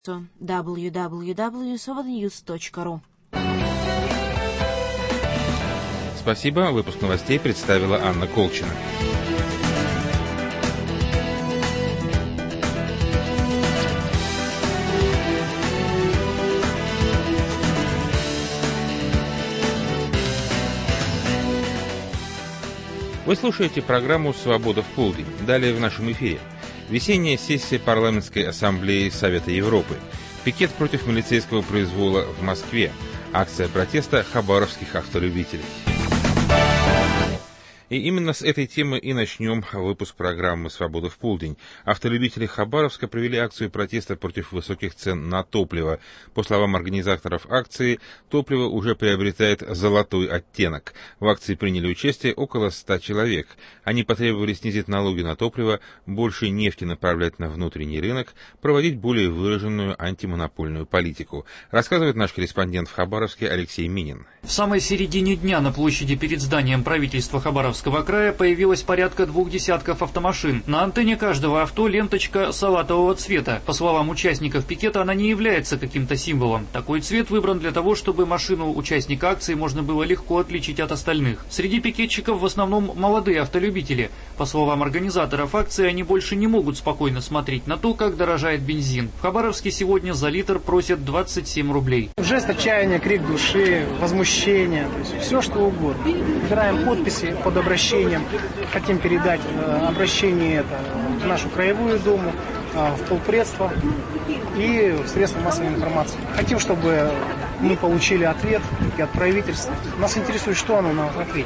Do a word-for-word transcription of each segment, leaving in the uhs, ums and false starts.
дабл ю дабл ю дабл ю точка свободньюз точка ру. Спасибо. Выпуск новостей представила Анна Колчина. Вы слушаете программу «Свобода в полдень». Далее в нашем эфире. Весенняя сессия Парламентской ассамблеи Совета Европы. Пикет против милицейского произвола в Москве. Акция протеста хабаровских автолюбителей. И именно с этой темы и начнем выпуск программы «Свобода в полдень». Автолюбители Хабаровска провели акцию протеста против высоких цен на топливо. По словам организаторов акции, топливо уже приобретает золотой оттенок. В акции приняли участие около ста человек. Они потребовали снизить налоги на топливо, больше нефти направлять на внутренний рынок, проводить более выраженную антимонопольную политику. Рассказывает наш корреспондент в Хабаровске Алексей Минин. В самой середине дня на площади перед зданием правительства Хабаровска края появилось порядка двух десятков автомашин. На антенне каждого авто ленточка салатового цвета. По словам участников пикета, она не является каким-то символом. Такой цвет выбран для того, чтобы машину участника акции можно было легко отличить от остальных. Среди пикетчиков в основном молодые автолюбители. По словам организаторов акции, они больше не могут спокойно смотреть на то, как дорожает бензин. В Хабаровске сегодня за литр просят двадцать семь рублей. Жест отчаяния, крик души, возмущение, то есть все что угодно. Собираем подписи под обращением. Хотим передать э, обращение это в нашу краевую думу, э, в полпредство и в средства массовой информации. Хотим, чтобы мы получили ответ от правительства. Нас интересует, что оно нам ответит.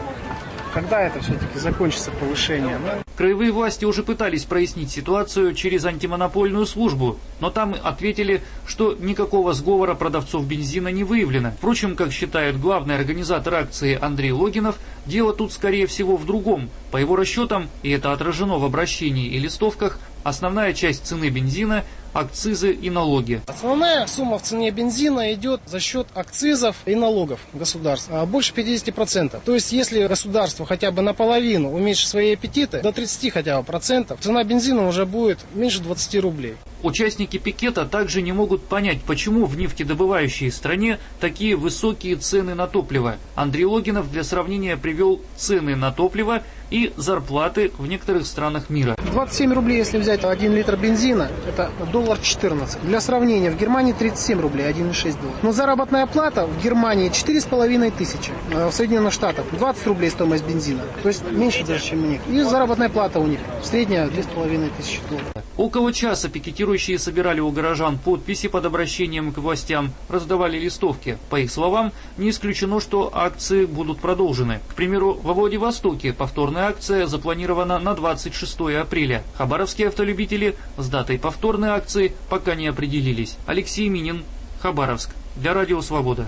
Когда это все-таки закончится повышение? Ну... Краевые власти уже пытались прояснить ситуацию через антимонопольную службу, но там ответили, что никакого сговора продавцов бензина не выявлено. Впрочем, как считает главный организатор акции Андрей Логинов, дело тут скорее всего в другом. По его расчетам, и это отражено в обращении и листовках, основная часть цены бензина – акцизы и налоги. Основная сумма в цене бензина идет за счет акцизов и налогов государства, больше пятидесяти процентов. То есть, если государство хотя бы наполовину уменьшит свои аппетиты, до тридцати хотя бы процентов, цена бензина уже будет меньше двадцати рублей. Участники пикета также не могут понять, почему в нефтедобывающей стране такие высокие цены на топливо. Андрей Логинов для сравнения привел цены на топливо и зарплаты в некоторых странах мира. двадцать семь рублей, если взять один литр бензина, это доллар четырнадцать. Для сравнения, в Германии тридцать семь рублей, один и шесть долларов. Но заработная плата в Германии четыре с половиной тысячи. В Соединенных Штатах двадцать рублей стоимость бензина. То есть меньше даже, чем у них. И заработная плата у них средняя две с половиной тысячи долларов. Около часа пикетирующие собирали у горожан подписи под обращением к властям, раздавали листовки. По их словам, не исключено, что акции будут продолжены. К примеру, во Владивостоке повторная акция запланирована на двадцать шестое апреля. Хабаровские автолюбители с датой повторной акции пока не определились. Алексей Минин, Хабаровск, для Радио Свобода.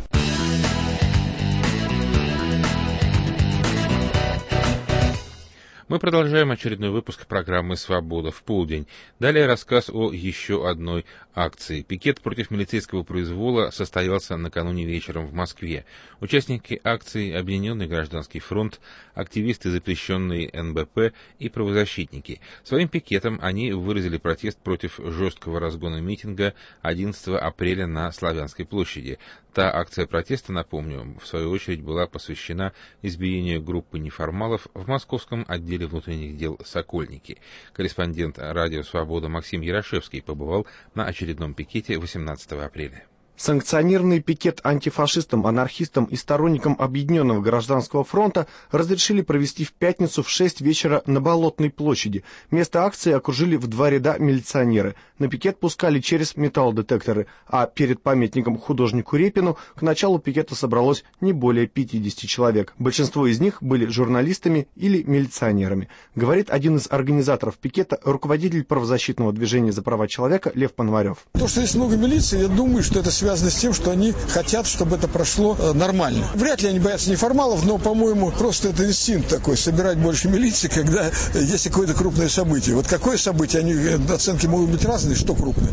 Мы продолжаем очередной выпуск программы «Свобода в полдень». Далее рассказ о еще одной акции. Пикет против милицейского произвола состоялся накануне вечером в Москве. Участники акции «Объединенный гражданский фронт», активисты запрещенной эн бэ пэ и правозащитники. Своим пикетом они выразили протест против жесткого разгона митинга одиннадцатого апреля на Славянской площади. Та акция протеста, напомню, в свою очередь была посвящена избиению группы неформалов в московском отделе внутренних дел «Сокольники». Корреспондент «Радио Свобода» Максим Ярошевский побывал на очередном пикете восемнадцатого апреля. Санкционированный пикет антифашистам, анархистам и сторонникам Объединенного гражданского фронта разрешили провести в пятницу в шесть вечера на Болотной площади. Место акции окружили в два ряда милиционеры. На пикет пускали через металлодетекторы, а перед памятником художнику Репину к началу пикета собралось не более пятидесяти человек. Большинство из них были журналистами или милиционерами. Говорит один из организаторов пикета, руководитель правозащитного движения за права человека Лев Пономарев. То, что есть много милиции, я думаю, что это связано с тем, что они хотят, чтобы это прошло э, нормально. Вряд ли они боятся неформалов, но, по-моему, просто это инстинкт такой, собирать больше милиции, когда есть какое-то крупное событие. Вот какое событие, они, оценки могут быть разные, что крупное.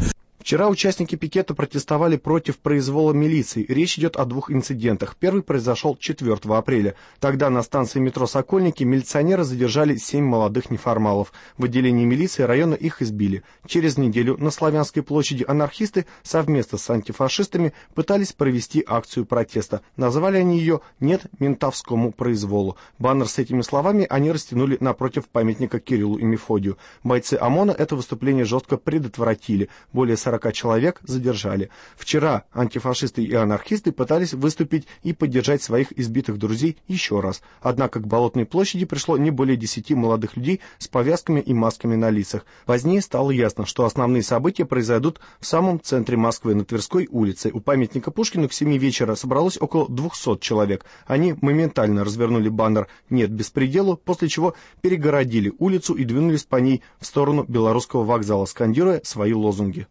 Вчера участники пикета протестовали против произвола милиции. Речь идет о двух инцидентах. Первый произошел четвёртого апреля. Тогда на станции метро «Сокольники» милиционеры задержали семь молодых неформалов. В отделении милиции района их избили. Через неделю на Славянской площади анархисты совместно с антифашистами пытались провести акцию протеста. Назвали они ее «Нет ментовскому произволу». Баннер с этими словами они растянули напротив памятника Кириллу и Мефодию. Бойцы ОМОНа это выступление жестко предотвратили. Более сорока человек задержали. Вчера антифашисты и анархисты пытались выступить и поддержать своих избитых друзей еще раз. Однако к Болотной площади пришло не более десяти молодых людей с повязками и масками на лицах. Позднее стало ясно, что основные события произойдут в самом центре Москвы, на Тверской улице. У памятника Пушкину к семи вечера собралось около двухсот человек. Они моментально развернули баннер «Нет беспределу», после чего перегородили улицу и двинулись по ней в сторону Белорусского вокзала, скандируя свои лозунги.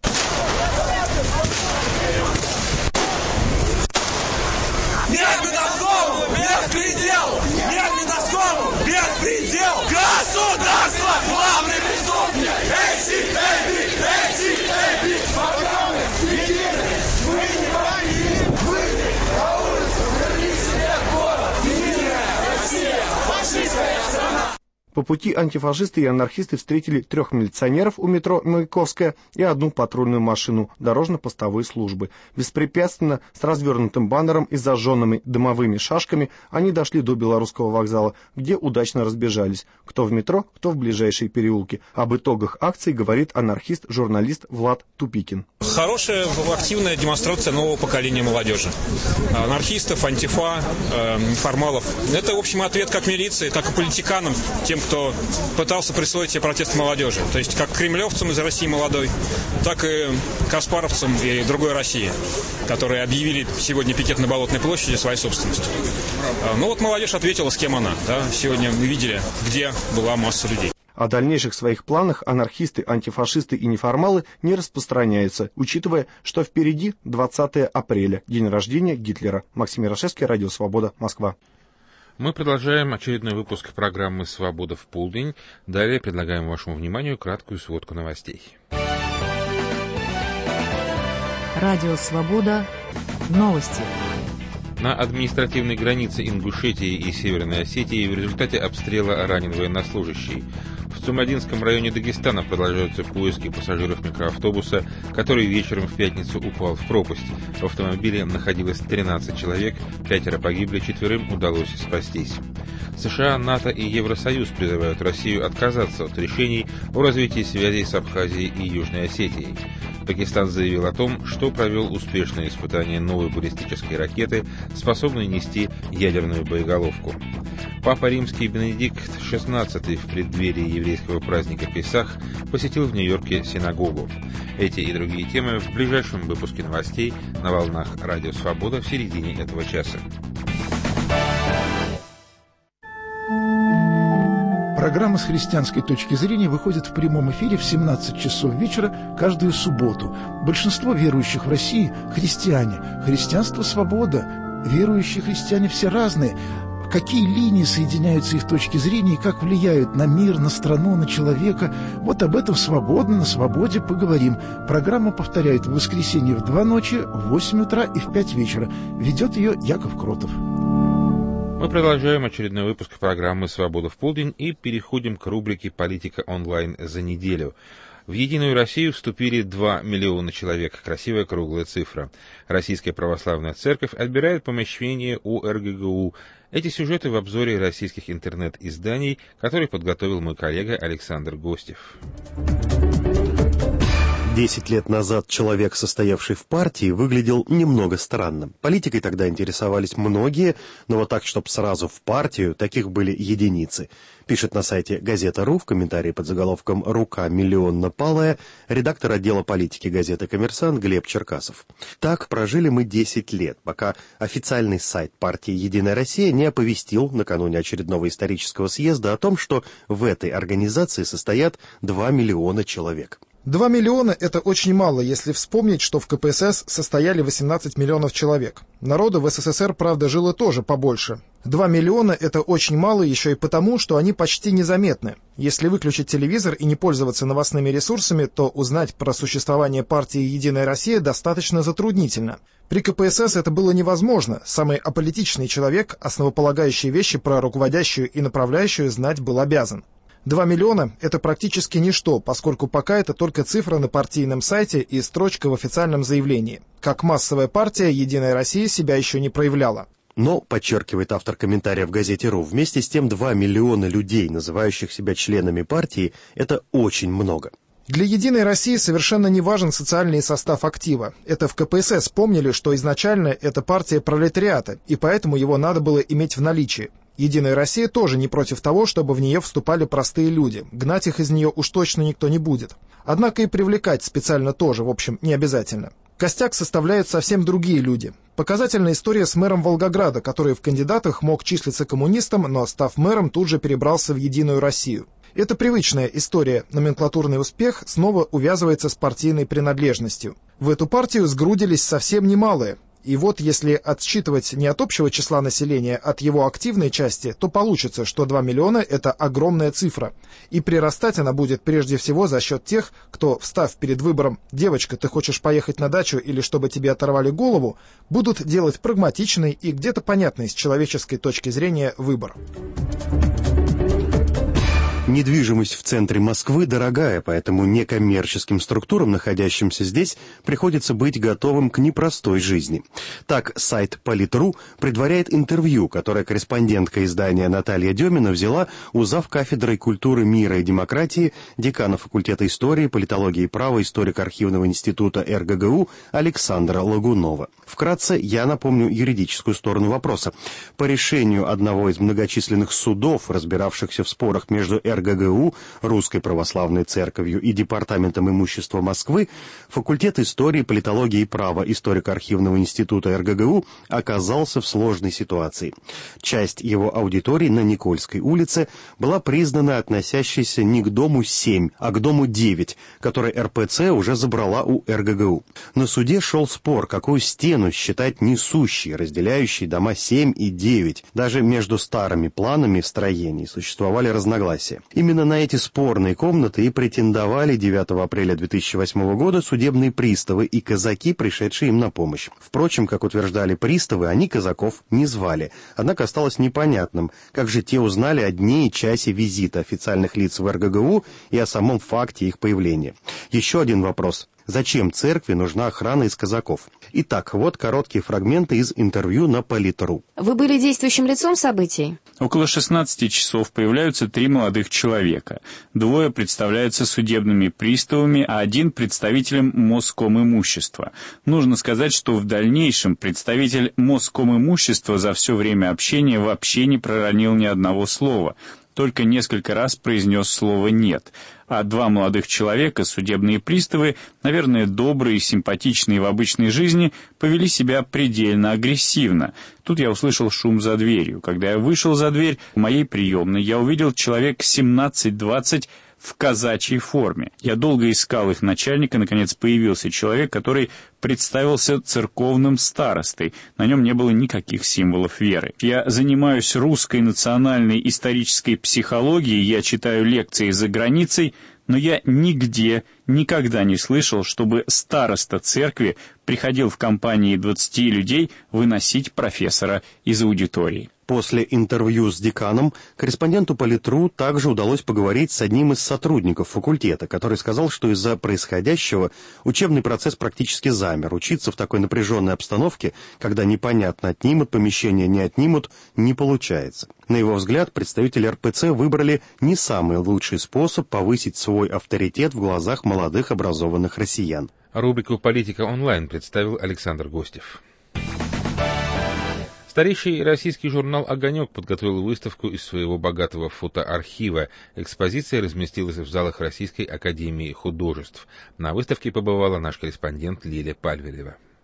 Государство главный преступник! Эти, эти, эти, эти, спокойно, едины, мы не враги, выйди на улицу, верни себе город, единая Россия, фашистская страна! По пути антифашисты и анархисты встретили трех милиционеров у метро Маяковская и одну патрульную машину дорожно-постовой службы. Беспрепятственно, с развернутым баннером и зажженными дымовыми шашками, они дошли до Белорусского вокзала, где удачно разбежались. Кто в метро, кто в ближайшие переулки. Об итогах акции говорит анархист-журналист Влад Тупикин. Хорошая, активная демонстрация нового поколения молодежи. Анархистов, антифа, э, неформалов. Это, в общем, ответ как милиции, так и политиканам, тем, кто пытался присвоить себе протест молодежи. То есть как кремлевцам из России молодой, так и каспаровцам и другой России, которые объявили сегодня пикет на Болотной площади своей собственностью. Ну вот молодежь ответила, с кем она. Да? Сегодня мы видели, где была масса людей. О дальнейших своих планах анархисты, антифашисты и неформалы не распространяются, учитывая, что впереди двадцатое апреля, день рождения Гитлера. Максим Ярошевский, Радио Свобода, Москва. Мы продолжаем очередной выпуск программы «Свобода в полдень». Далее предлагаем вашему вниманию краткую сводку новостей. Радио Свобода. Новости. На административной границе Ингушетии и Северной Осетии в результате обстрела ранен военнослужащий. В Цумадинском районе Дагестана продолжаются поиски пассажиров микроавтобуса, который вечером в пятницу упал в пропасть. В автомобиле находилось тринадцать человек, пятеро погибли, четверым удалось спастись. США, НАТО и Евросоюз призывают Россию отказаться от решений о развитии связей с Абхазией и Южной Осетией. Пакистан заявил о том, что провел успешное испытание новой баллистической ракеты, способной нести ядерную боеголовку. Папа Римский Бенедикт шестнадцатый в преддверии еврейского праздника Песах посетил в Нью-Йорке синагогу. Эти и другие темы в ближайшем выпуске новостей на волнах Радио Свобода в середине этого часа. Программа с христианской точки зрения выходит в прямом эфире в семнадцать часов вечера каждую субботу. Большинство верующих в России – христиане. Христианство – свобода. Верующие христиане все разные. Какие линии соединяются их точки зрения и как влияют на мир, на страну, на человека. Вот об этом свободно, на свободе поговорим. Программа повторяет в воскресенье в два ночи, в восемь утра и в пять вечера. Ведет ее Яков Кротов. Мы продолжаем очередной выпуск программы «Свобода в полдень» и переходим к рубрике «Политика онлайн за неделю». В «Единую Россию» вступили два миллиона человек. Красивая круглая цифра. Российская православная церковь отбирает помещение у эр гэ гэ у. Эти сюжеты в обзоре российских интернет-изданий, который подготовил мой коллега Александр Гостев. Десять лет назад человек, состоявший в партии, выглядел немного странно. Политикой тогда интересовались многие, но вот так, чтобы сразу в партию, таких были единицы. Пишет на сайте Газета.ру в комментарии под заголовком «Рука миллионно палая» редактор отдела политики газеты «Коммерсант» Глеб Черкасов. Так прожили мы десять лет, пока официальный сайт партии «Единая Россия» не оповестил накануне очередного исторического съезда о том, что в этой организации состоят два миллиона человек. Два миллиона – это очень мало, если вспомнить, что в ка пэ эс эс состояли восемнадцать миллионов человек. Народу в эс эс эс эр, правда, жило тоже побольше. Два миллиона – это очень мало еще и потому, что они почти незаметны. Если выключить телевизор и не пользоваться новостными ресурсами, то узнать про существование партии «Единая Россия» достаточно затруднительно. При ка пэ эс эс это было невозможно. Самый аполитичный человек, основополагающие вещи про руководящую и направляющую знать был обязан. Два миллиона – это практически ничто, поскольку пока это только цифра на партийном сайте и строчка в официальном заявлении. Как массовая партия, «Единая Россия» себя еще не проявляла. Но, подчеркивает автор комментария в газете РУ, вместе с тем два миллиона людей, называющих себя членами партии, это очень много. Для «Единой России» совершенно не важен социальный состав актива. Это в ка пэ эс эс помнили, что изначально это партия пролетариата, и поэтому его надо было иметь в наличии. «Единая Россия» тоже не против того, чтобы в нее вступали простые люди. Гнать их из нее уж точно никто не будет. Однако и привлекать специально тоже, в общем, не обязательно. Костяк составляют совсем другие люди. Показательная история с мэром Волгограда, который в кандидатах мог числиться коммунистом, но, став мэром, тут же перебрался в «Единую Россию». Это привычная история. Номенклатурный успех снова увязывается с партийной принадлежностью. В эту партию сгрудились совсем немалые. И вот если отсчитывать не от общего числа населения, а от его активной части, то получится, что два миллиона – это огромная цифра. И прирастать она будет прежде всего за счет тех, кто, встав перед выбором «девочка, ты хочешь поехать на дачу или чтобы тебе оторвали голову», будут делать прагматичный и где-то понятный с человеческой точки зрения выбор. Недвижимость в центре Москвы дорогая, поэтому некоммерческим структурам, находящимся здесь, приходится быть готовым к непростой жизни. Так, сайт Политру предваряет интервью, которое корреспондентка издания Наталья Демина взяла у завкафедры культуры, мира и демократии, декана факультета истории, политологии и права, историка архивного института эр гэ гэ у Александра Лагунова. Вкратце, я напомню юридическую сторону вопроса. По решению одного из многочисленных судов, разбиравшихся в спорах между эр гэ гэ у, Русской Православной Церковью и Департаментом имущества Москвы, факультет истории, политологии и права историко-архивного института эр гэ гэ у оказался в сложной ситуации. Часть его аудитории на Никольской улице была признана относящейся не к дому семь, а к дому девять, который эр пэ цэ уже забрала у эр гэ гэ у. На суде шел спор, какую стену считать несущей, разделяющей дома семь и девять. Даже между старыми планами строений существовали разногласия. Именно на эти спорные комнаты и претендовали девятого апреля две тысячи восьмого года судебные приставы и казаки, пришедшие им на помощь. Впрочем, как утверждали приставы, они казаков не звали. Однако осталось непонятным, как же те узнали о дне и часе визита официальных лиц в эр гэ гэ у и о самом факте их появления. Еще один вопрос. Зачем церкви нужна охрана из казаков? Итак, вот короткие фрагменты из интервью на Политру. Вы были действующим лицом событий? Около шестнадцати часов появляются три молодых человека. Двое представляются судебными приставами, а один представителем Москомимущества. Нужно сказать, что в дальнейшем представитель Москомимущества за все время общения вообще не проронил ни одного слова. Только несколько раз произнес слово «нет». А два молодых человека, судебные приставы, наверное, добрые и симпатичные в обычной жизни, повели себя предельно агрессивно. Тут я услышал шум за дверью. Когда я вышел за дверь в моей приемной, я увидел человек семнадцать-двадцать в казачьей форме. Я долго искал их начальника, наконец появился человек, который представился церковным старостой. На нем не было никаких символов веры. Я занимаюсь русской национальной исторической психологией, я читаю лекции за границей, но я нигде, никогда не слышал, чтобы староста церкви приходил в компании двадцати людей выносить профессора из аудитории. После интервью с деканом корреспонденту Политру также удалось поговорить с одним из сотрудников факультета, который сказал, что из-за происходящего учебный процесс практически замер. Учиться в такой напряженной обстановке, когда непонятно, отнимут помещение, не отнимут, не получается. На его взгляд, представители эр пэ цэ выбрали не самый лучший способ повысить свой авторитет в глазах молодых образованных россиян. Рубрику «Политика онлайн» представил Александр Гостев. Старейший российский журнал «Огонек» подготовил выставку из своего богатого фотоархива. Экспозиция разместилась в залах Российской академии художеств. На выставке побывала наш корреспондент Лиля Пальвелева.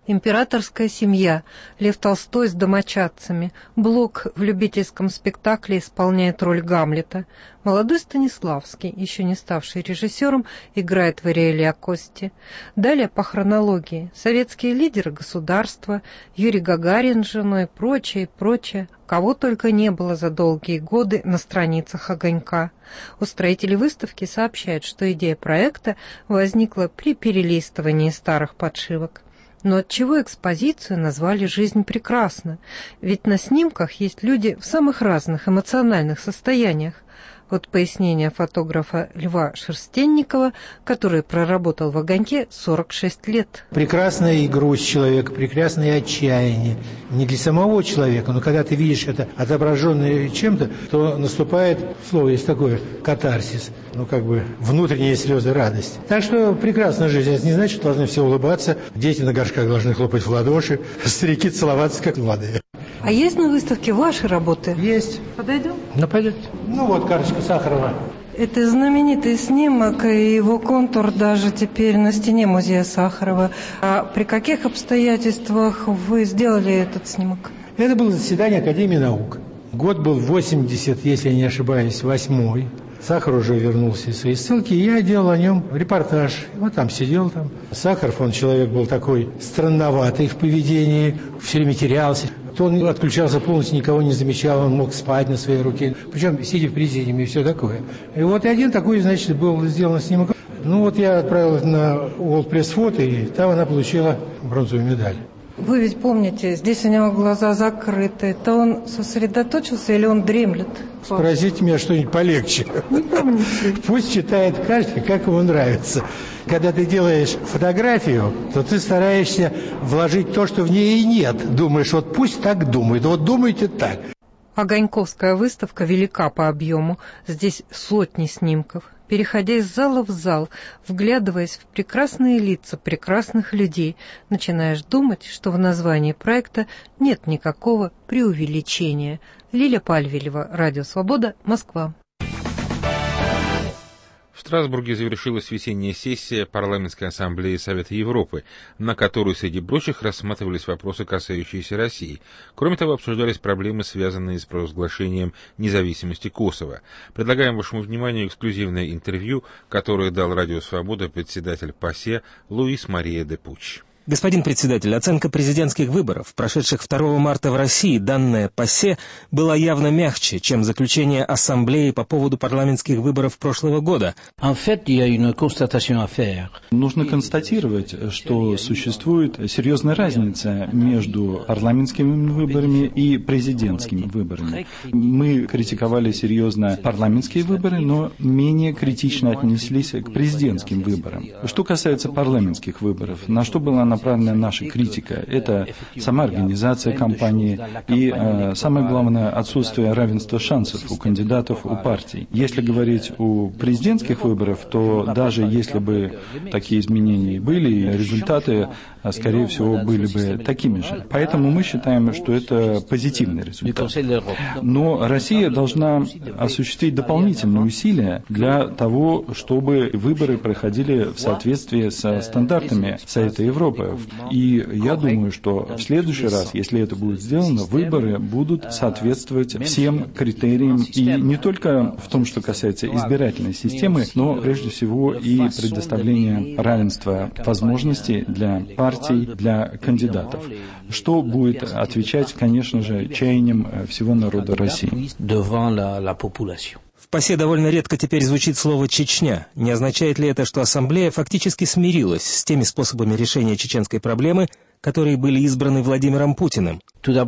Императорская семья, Лев Толстой с домочадцами, Блок в любительском спектакле исполняет роль Гамлета, молодой Станиславский, еще не ставший режиссером, играет в Ариэле Акости. Далее по хронологии советские лидеры государства, Юрий Гагарин с женой, прочее, прочее, кого только не было за долгие годы на страницах «Огонька». Устроители выставки сообщают, что идея проекта возникла при перелистывании старых подшивок. Но отчего экспозицию назвали «Жизнь прекрасна»? Ведь на снимках есть люди в самых разных эмоциональных состояниях. Вот пояснение фотографа Льва Шерстенникова, который проработал в «Огоньке» сорок шесть лет. Прекрасная и грусть человека, прекрасное и отчаяние. Не для самого человека, но когда ты видишь это отображенное чем-то, то наступает, слово есть такое, катарсис. Ну, как бы внутренние слезы радости. Так что прекрасная жизнь. Это не значит, что должны все улыбаться. Дети на горшках должны хлопать в ладоши, старики целоваться, как молодые. А есть на выставке ваши работы? Есть. Подойдем? Ну, пойдете. Ну, вот карточка Сахарова. Это знаменитый снимок, и его контур даже теперь на стене музея Сахарова. А при каких обстоятельствах вы сделали этот снимок? Это было заседание Академии наук. Год был восемьдесят, если я не ошибаюсь, восьмой. Сахар уже вернулся из своей ссылки, и я делал о нем репортаж. Вот там сидел там. Сахаров, он человек был такой странноватый в поведении, все время терялся. То он отключался полностью, никого не замечал, он мог спать на своей руке. Причем сидя в президиуме и все такое. И вот один такой, значит, был сделан снимок. Ну вот я отправил на World Press Photo, и там она получила бронзовую медаль. Вы ведь помните, здесь у него глаза закрыты. Это он сосредоточился или он дремлет? Спросите меня что-нибудь полегче. Не помните. Пусть читает каждый, как ему нравится. Когда ты делаешь фотографию, то ты стараешься вложить то, что в ней и нет. Думаешь, вот пусть так думает, вот думайте так. Огоньковская выставка велика по объему. Здесь сотни снимков. Переходя из зала в зал, вглядываясь в прекрасные лица прекрасных людей, начинаешь думать, что в названии проекта нет никакого преувеличения. Лиля Пальвелева, Радио Свобода, Москва. В Страсбурге завершилась весенняя сессия Парламентской ассамблеи Совета Европы, на которую, среди прочих, рассматривались вопросы, касающиеся России. Кроме того, обсуждались проблемы, связанные с провозглашением независимости Косово. Предлагаем вашему вниманию эксклюзивное интервью, которое дал Радио Свобода председатель ПАСЕ Луис Мария де Пуч. Господин председатель, оценка президентских выборов, прошедших второго марта в России, данная ПАСЕ, была явно мягче, чем заключение Ассамблеи по поводу парламентских выборов прошлого года. Нужно констатировать, что существует серьезная разница между парламентскими выборами и президентскими выборами. Мы критиковали серьезно парламентские выборы, но менее критично отнеслись к президентским выборам. Что касается парламентских выборов, на что была направлена направленная наша критика. Это сама организация кампании и, э, самое главное, отсутствие равенства шансов у кандидатов, у партий. Если говорить о президентских выборах, то даже если бы такие изменения были, результаты, скорее всего, были бы такими же. Поэтому мы считаем, что это позитивный результат. Но Россия должна осуществить дополнительные усилия для того, чтобы выборы проходили в соответствии со стандартами Совета Европы. И я думаю, что в следующий раз, если это будет сделано, выборы будут соответствовать всем критериям, и не только в том, что касается избирательной системы, но прежде всего и предоставления равенства возможностей для партий, для кандидатов, что будет отвечать, конечно же, чаяниям всего народа России. В ПАСЕ довольно редко теперь звучит слово «Чечня». Не означает ли это, что Ассамблея фактически смирилась с теми способами решения чеченской проблемы, которые были избраны Владимиром Путиным? Да,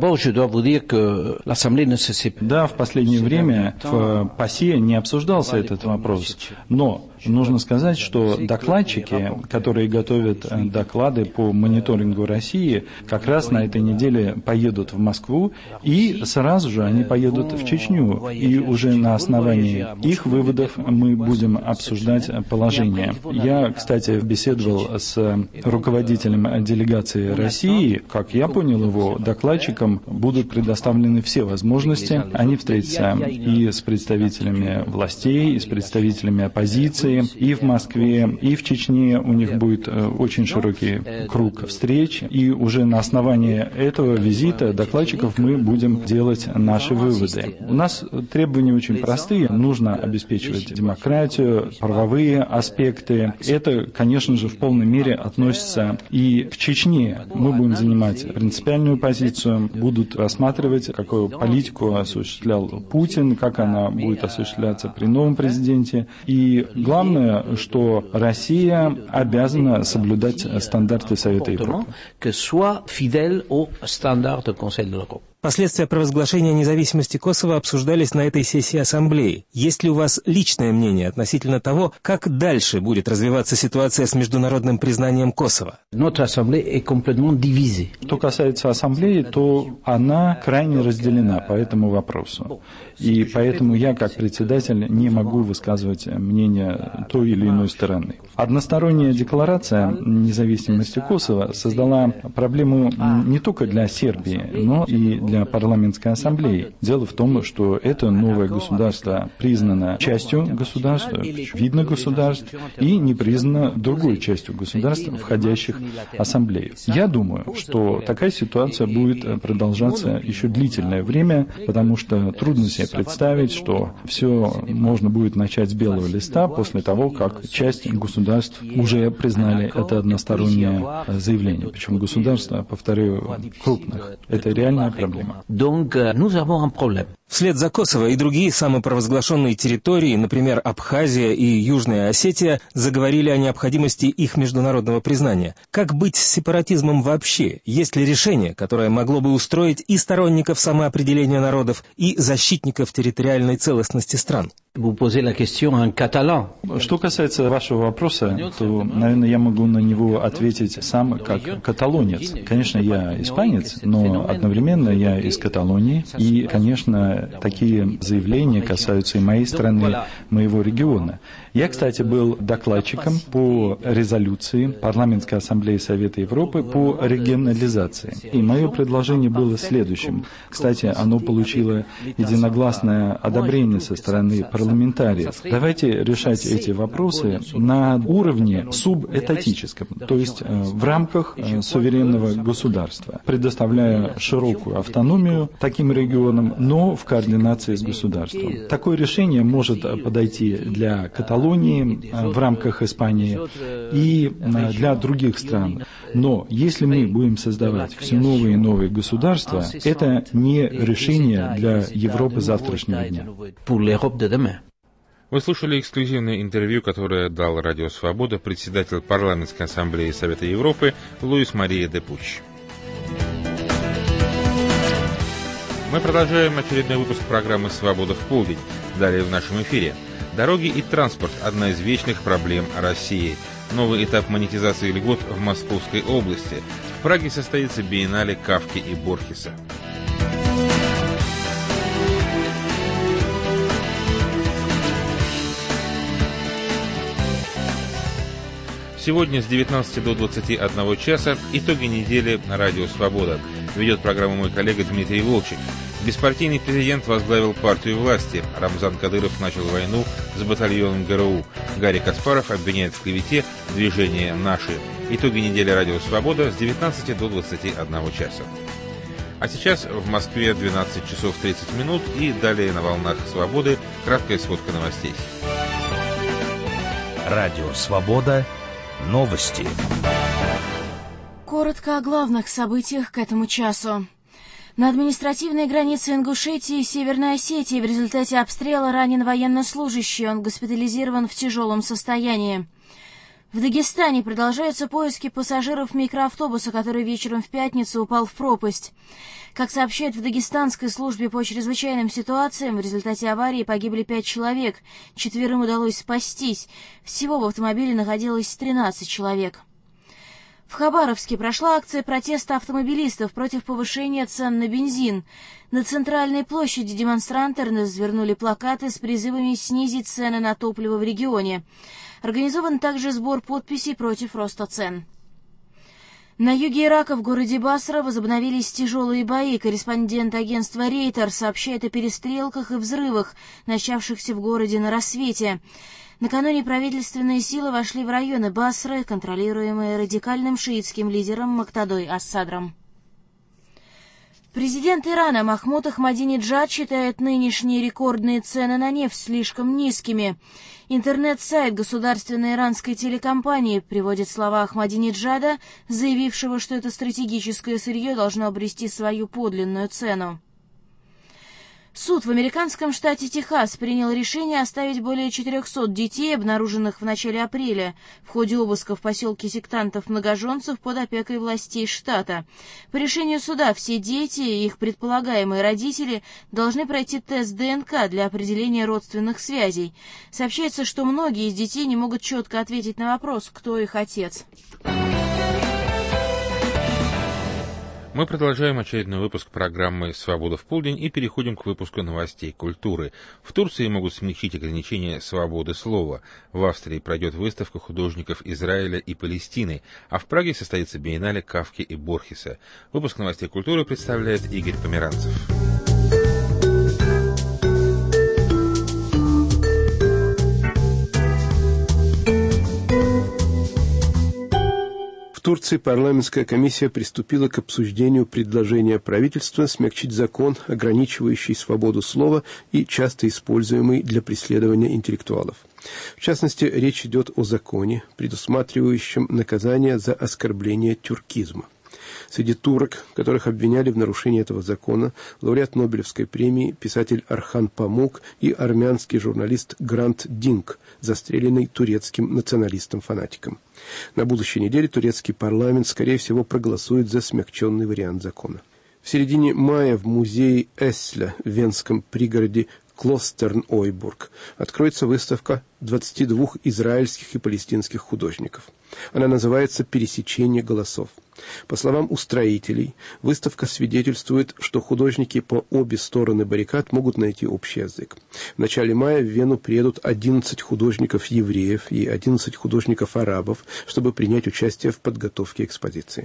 в последнее время в ПАСЕ не обсуждался этот вопрос, но нужно сказать, что докладчики, которые готовят доклады по мониторингу России, как раз на этой неделе поедут в Москву, и сразу же они поедут в Чечню, и уже на основании их выводов мы будем обсуждать положение. Я, кстати, беседовал с руководителем делегации России, как я понял его, докладчик докладчикам будут предоставлены все возможности. Они встретятся и с представителями властей, и с представителями оппозиции, и в Москве, и в Чечне. У них будет очень широкий круг встреч. И уже на основании этого визита докладчиков мы будем делать наши выводы. У нас требования очень простые. Нужно обеспечивать демократию, правовые аспекты. Это, конечно же, в полной мере относится и к Чечне. Мы будем занимать принципиальную позицию, будут рассматривать, какую политику осуществлял Путин, как она будет осуществляться при новом президенте. И главное, что Россия обязана соблюдать стандарты Совета Европы. Последствия провозглашения независимости Косово обсуждались на этой сессии Ассамблеи. Есть ли у вас личное мнение относительно того, как дальше будет развиваться ситуация с международным признанием Косово? Что касается Ассамблеи, то она крайне разделена по этому вопросу. И поэтому я, как председатель, не могу высказывать мнение той или иной стороны. Односторонняя декларация независимости Косово создала проблему не только для Сербии, но и для парламентской ассамблеи. Дело в том, что это новое государство признано частью государства, видно государств, и не признано другой частью государств, входящих в ассамблею. Я думаю, что такая ситуация будет продолжаться еще длительное время, потому что трудно себе представить, что все можно будет начать с белого листа после того, как часть государств уже признали это одностороннее заявление. Причем государства, повторяю, крупных. Это реальная проблема. Вслед за Косово и другие самопровозглашенные территории, например, Абхазия и Южная Осетия, заговорили о необходимости их международного признания. Как быть с сепаратизмом вообще? Есть ли решение, которое могло бы устроить и сторонников самоопределения народов, и защитников территориальной целостности стран? Что касается вашего вопроса, то, наверное, я могу на него ответить сам как каталонец. Конечно, я испанец, но одновременно я из Каталонии, и, конечно, такие заявления касаются и моей страны, моего региона. Я, кстати, был докладчиком по резолюции Парламентской ассамблеи Совета Европы по регионализации. И мое предложение было следующим. Кстати, оно получило единогласное одобрение со стороны парламентариев. Давайте решать эти вопросы на уровне субэтатическом, то есть в рамках суверенного государства, предоставляя широкую автономию таким регионам, но в координации с государством. Такое решение может подойти для Каталонии в рамках Испании и для других стран. Но если мы будем создавать все новые и новые государства, это не решение для Европы завтрашнего дня. Вы слушали эксклюзивное интервью, которое дал Радио Свобода председатель Парламентской ассамблеи Совета Европы Луис Мария де Пуч. Мы продолжаем очередной выпуск программы «Свобода в полдень». Далее в нашем эфире. Дороги и транспорт – одна из вечных проблем России. Новый этап монетизации льгот в Московской области. В Праге состоится биеннале Кафки и Борхеса. Сегодня с девятнадцати до двадцати одного часа итоги недели на Радио Свобода. Ведет программу мой коллега Дмитрий Волчек. Беспартийный президент возглавил партию власти. Рамзан Кадыров начал войну с батальоном ГРУ. Гарри Каспаров обвиняет в клевете движение «Наши». Итоги недели Радио Свобода с девятнадцати до двадцати одного часа. А сейчас в Москве двенадцать часов тридцать минут и далее на волнах Свободы краткая сводка новостей. Радио Свобода. Новости. Коротко о главных событиях к этому часу. На административной границе Ингушетии и Северной Осетии в результате обстрела ранен военнослужащий, он госпитализирован в тяжелом состоянии. В Дагестане продолжаются поиски пассажиров микроавтобуса, который вечером в пятницу упал в пропасть. Как сообщают в Дагестанской службе по чрезвычайным ситуациям, в результате аварии погибли пять человек, четверым удалось спастись. Всего в автомобиле находилось тринадцать человек. В Хабаровске прошла акция протеста автомобилистов против повышения цен на бензин. На центральной площади демонстранты развернули плакаты с призывами снизить цены на топливо в регионе. Организован также сбор подписей против роста цен. На юге Ирака, в городе Басра, возобновились тяжелые бои. Корреспондент агентства «Рейтер» сообщает о перестрелках и взрывах, начавшихся в городе на рассвете. Накануне правительственные силы вошли в районы Басры, контролируемые радикальным шиитским лидером Мактадой ас-Садром. Президент Ирана Махмуд Ахмадинеджад считает нынешние рекордные цены на нефть слишком низкими. Интернет-сайт государственной иранской телекомпании приводит слова Ахмадинеджада, заявившего, что это стратегическое сырье должно обрести свою подлинную цену. Суд в американском штате Техас принял решение оставить более четырехсот детей, обнаруженных в начале апреля в ходе обыска в поселке сектантов-многоженцев под опекой властей штата. По решению суда все дети и их предполагаемые родители должны пройти тест ДНК для определения родственных связей. Сообщается, что многие из детей не могут четко ответить на вопрос, кто их отец. Мы продолжаем очередной выпуск программы «Свобода в полдень» и переходим к выпуску новостей культуры. В Турции могут смягчить ограничения свободы слова. В Австрии пройдет выставка художников Израиля и Палестины, а в Праге состоится биеннале Кафки и Борхеса. Выпуск новостей культуры представляет Игорь Померанцев. В Турции парламентская комиссия приступила к обсуждению предложения правительства смягчить закон, ограничивающий свободу слова и часто используемый для преследования интеллектуалов. В частности, речь идет о законе, предусматривающем наказание за оскорбление тюркизма. Среди турок, которых обвиняли в нарушении этого закона, лауреат Нобелевской премии, писатель Архан Памук и армянский журналист Грант Динк, застреленный турецким националистом-фанатиком. На будущей неделе турецкий парламент, скорее всего, проголосует за смягченный вариант закона. В середине мая в музее Эсля в венском пригороде Клостерн-Ойбург откроется выставка двадцати двух израильских и палестинских художников. Она называется «Пересечение голосов». По словам устроителей, выставка свидетельствует, что художники по обе стороны баррикад могут найти общий язык. В начале мая в Вену приедут одиннадцать художников-евреев и одиннадцать художников-арабов, чтобы принять участие в подготовке экспозиции.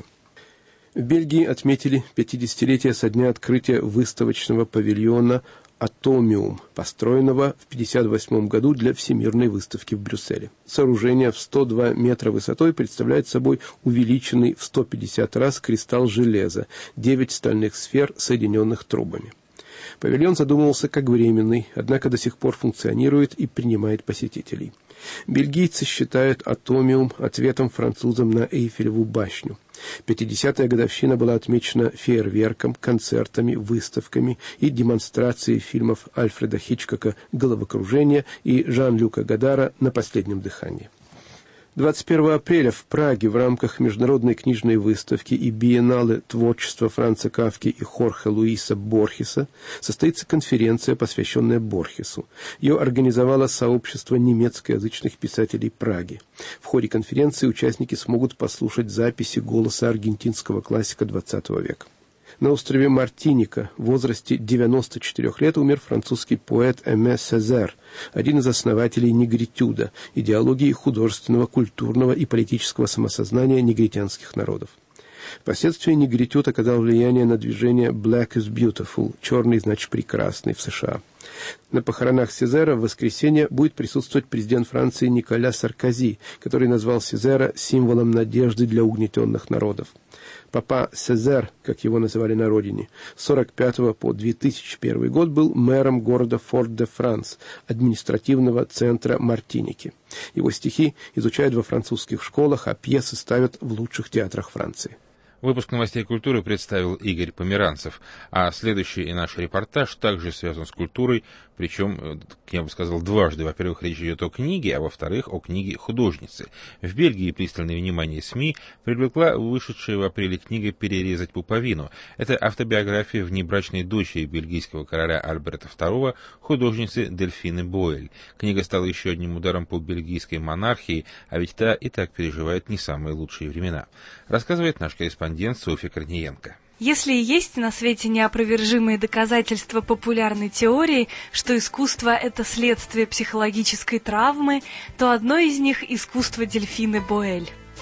В Бельгии отметили пятидесятилетие со дня открытия выставочного павильона «Атомиум», построенного в пятьдесят восьмом году для Всемирной выставки в Брюсселе. Сооружение в сто два метра высотой представляет собой увеличенный в сто пятьдесят раз кристалл железа, девять стальных сфер, соединенных трубами. Павильон задумывался как временный, однако до сих пор функционирует и принимает посетителей. Бельгийцы считают «Атомиум» ответом французам на Эйфелеву башню. пятидесятая годовщина была отмечена фейерверком, концертами, выставками и демонстрацией фильмов Альфреда Хичкока «Головокружение» и Жан-Люка Годара «На последнем дыхании». двадцать первого апреля в Праге в рамках международной книжной выставки и биеннале творчества Франца Кафки и Хорхе Луиса Борхеса состоится конференция, посвященная Борхесу. Ее организовало сообщество немецкоязычных писателей Праги. В ходе конференции участники смогут послушать записи голоса аргентинского классика двадцатого века. На острове Мартиника в возрасте девяноста четырёх лет умер французский поэт Эме Сезар, один из основателей негритюда, идеологии художественного, культурного и политического самосознания негритянских народов. Впоследствии негритюд оказал влияние на движение «Black is Beautiful» – «Черный значит прекрасный» в США. На похоронах Сезара в воскресенье будет присутствовать президент Франции Николя Саркози, который назвал Сезара символом надежды для угнетенных народов. Папа Сезар, как его называли на родине, с сорок пятого по две тысячи первый год был мэром города Форт-де-Франс, административного центра Мартиники. Его стихи изучают во французских школах, а пьесы ставят в лучших театрах Франции. Выпуск новостей культуры представил Игорь Померанцев, а следующий наш репортаж также связан с культурой, причем, я бы сказал, дважды. Во-первых, речь идет о книге, а во-вторых, о книге художницы. В Бельгии пристальное внимание СМИ привлекла вышедшая в апреле книга «Перерезать пуповину». Это автобиография внебрачной дочери бельгийского короля Альберта второго, художницы Дельфины Боэль. Книга стала еще одним ударом по бельгийской монархии, а ведь та и так переживает не самые лучшие времена. Рассказывает наш корреспондент Софья Корниенко. Если и есть на свете неопровержимые доказательства популярной теории, что искусство – это следствие психологической травмы, то одно из них – искусство Дельфины Боэль.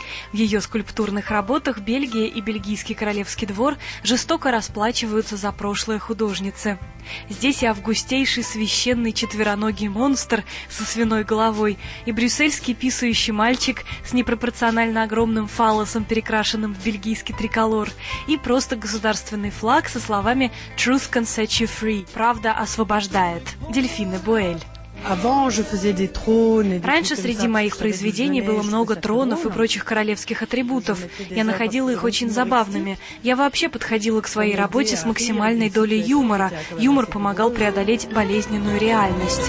В ее скульптурных работах Бельгия и бельгийский королевский двор жестоко расплачиваются за прошлое художницы. Здесь и августейший священный четвероногий монстр со свиной головой, и брюссельский писающий мальчик с непропорционально огромным фаллосом, перекрашенным в бельгийский триколор, и просто государственный флаг со словами «Truth can set you free» – «Правда освобождает». Дельфина Буэль. Раньше среди моих произведений было много тронов и прочих королевских атрибутов. Я находила их очень забавными. Я вообще подходила к своей работе с максимальной долей юмора. Юмор помогал преодолеть болезненную реальность.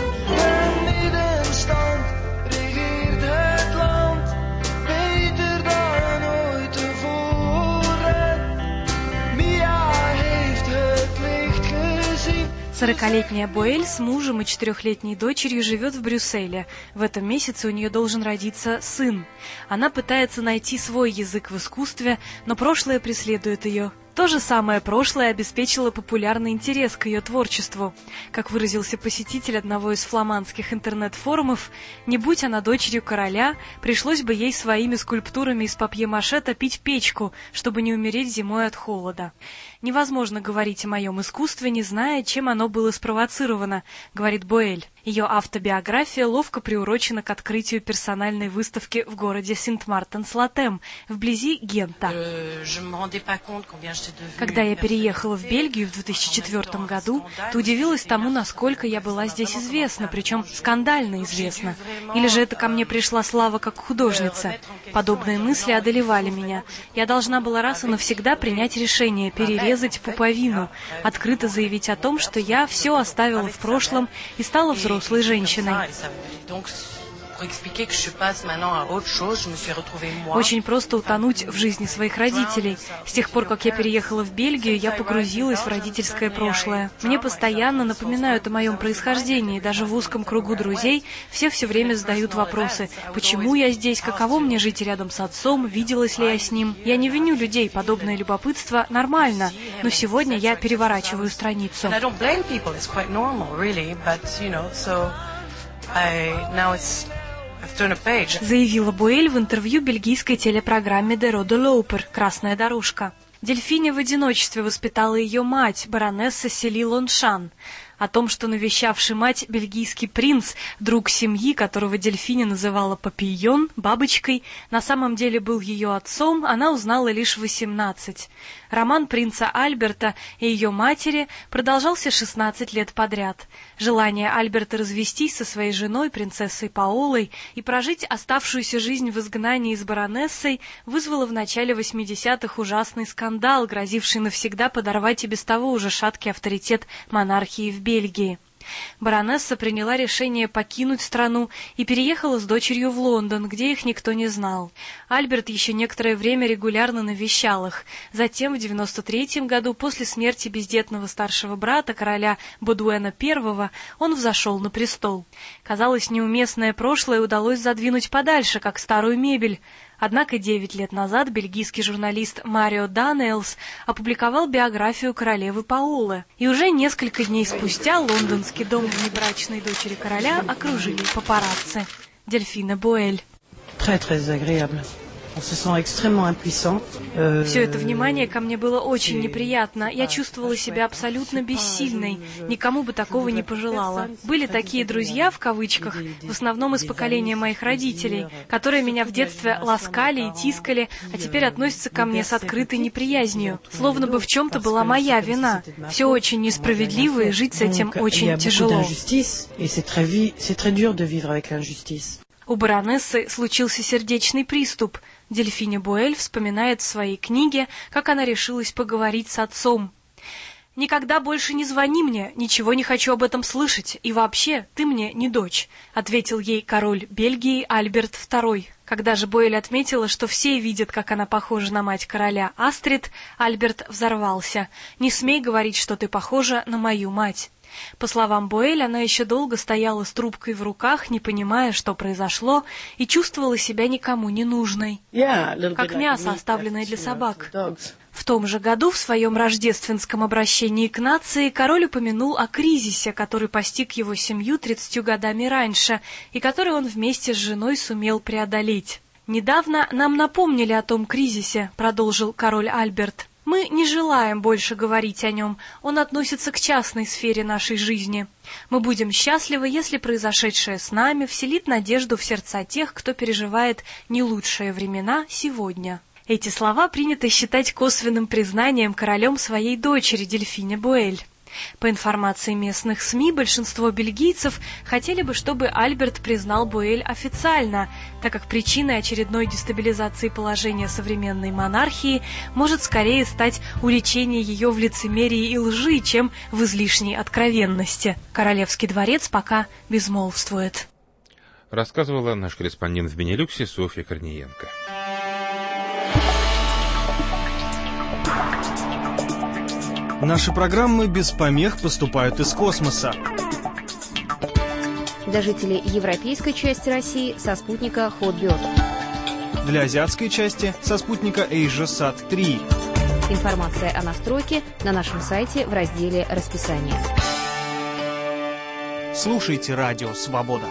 Сорокалетняя Буэль с мужем и четырехлетней дочерью живет в Брюсселе. В этом месяце у нее должен родиться сын. Она пытается найти свой язык в искусстве, но прошлое преследует ее. То же самое прошлое обеспечило популярный интерес к ее творчеству. Как выразился посетитель одного из фламандских интернет-форумов, не будь она дочерью короля, пришлось бы ей своими скульптурами из папье-маше топить печку, чтобы не умереть зимой от холода. Невозможно говорить о моем искусстве, не зная, чем оно было спровоцировано, говорит Буэль. Ее автобиография ловко приурочена к открытию персональной выставки в городе Синт-Мартен-Слатем, вблизи Гента. Когда я переехала в Бельгию в две тысячи четвёртом году, то удивилась тому, насколько я была здесь известна, причем скандально известна. Или же это ко мне пришла слава как художница. Подобные мысли одолевали меня. Я должна была раз и навсегда принять решение перерезать пуповину, открыто заявить о том, что я все оставила в прошлом и стала взрослой. взрослой женщиной. Очень просто утонуть в жизни своих родителей. С тех пор, как я переехала в Бельгию, я погрузилась в родительское прошлое. Мне постоянно напоминают о моем происхождении. Даже в узком кругу друзей все все время задают вопросы. Почему я здесь? Каково мне жить рядом с отцом? Виделась ли я с ним? Я не виню людей. Подобное любопытство нормально. Но сегодня я переворачиваю страницу. Заявила Буэль в интервью бельгийской телепрограмме «De Rode Loper» «Красная дорожка». Дельфине в одиночестве воспитала ее мать, баронесса Сели Лоншан. О том, что навещавший мать бельгийский принц, друг семьи, которого Дельфине называла Папийон, бабочкой, на самом деле был ее отцом, она узнала лишь в восемнадцать. Роман принца Альберта и ее матери продолжался шестнадцать лет подряд. Желание Альберта развестись со своей женой, принцессой Паолой, и прожить оставшуюся жизнь в изгнании с баронессой вызвало в начале восьмидесятых ужасный скандал, грозивший навсегда подорвать и без того уже шаткий авторитет монархии в Бельгии. Баронесса приняла решение покинуть страну и переехала с дочерью в Лондон, где их никто не знал. Альберт еще некоторое время регулярно навещал их. Затем, в девяносто третьем году, после смерти бездетного старшего брата, короля Бодуэна I, он взошел на престол. Казалось, неуместное прошлое удалось задвинуть подальше, как старую мебель. Однако девять лет назад бельгийский журналист Марио Даниэлс опубликовал биографию королевы Паолы. И уже несколько дней спустя лондонский дом внебрачной дочери короля окружили папарацци. Дельфина Буэль. Все это внимание ко мне было очень неприятно. Я чувствовала себя абсолютно бессильной. Никому бы такого не пожелала. Были такие «друзья», в кавычках, в основном из поколения моих родителей, которые меня в детстве ласкали и тискали, а теперь относятся ко мне с открытой неприязнью. Словно бы в чем-то была моя вина. Все очень несправедливо, и жить с этим очень тяжело. У баронессы случился сердечный приступ. Дельфине Буэль вспоминает в своей книге, как она решилась поговорить с отцом. «Никогда больше не звони мне, ничего не хочу об этом слышать, и вообще, ты мне не дочь», — ответил ей король Бельгии Альберт второй. Когда же Буэль отметила, что все видят, как она похожа на мать короля Астрид, Альберт взорвался. «Не смей говорить, что ты похожа на мою мать». По словам Буэль, она еще долго стояла с трубкой в руках, не понимая, что произошло, и чувствовала себя никому не нужной, как мясо, оставленное для собак. В том же году в своем рождественском обращении к нации король упомянул о кризисе, который постиг его семью тридцатью годами раньше, и который он вместе с женой сумел преодолеть. «Недавно нам напомнили о том кризисе», — продолжил король Альберт. «Мы не желаем больше говорить о нем, он относится к частной сфере нашей жизни. Мы будем счастливы, если произошедшее с нами вселит надежду в сердца тех, кто переживает не лучшие времена сегодня». Эти слова принято считать косвенным признанием королем своей дочери Дельфине Буэль. По информации местных СМИ, большинство бельгийцев хотели бы, чтобы Альберт признал Буэль официально, так как причиной очередной дестабилизации положения современной монархии может скорее стать уличение ее в лицемерии и лжи, чем в излишней откровенности. Королевский дворец пока безмолвствует. Рассказывала наш корреспондент в Бенилюксе Софья Корниенко. Наши программы без помех поступают из космоса. Для жителей европейской части России со спутника Hotbird. Для азиатской части со спутника AsiaSat три. Информация о настройке на нашем сайте в разделе «Расписание». Слушайте радио «Свобода».